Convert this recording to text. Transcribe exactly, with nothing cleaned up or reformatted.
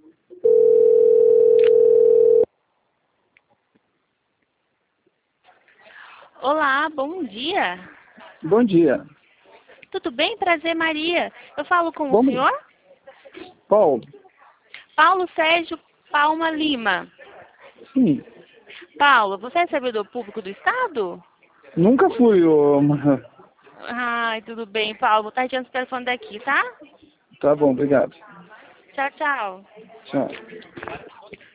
Olá, bom dia. Bom dia. Tudo bem? Prazer, Maria. Eu falo com Bom, o senhor? Paulo? Paulo Sérgio Palma Lima. Sim. Paulo, você é servidor público do Estado? Nunca fui, ô... Ai, tudo bem, Paulo. Vou estar tirando o telefone daqui, tá? Tá bom, obrigado. Tchau, tchau. Tchau.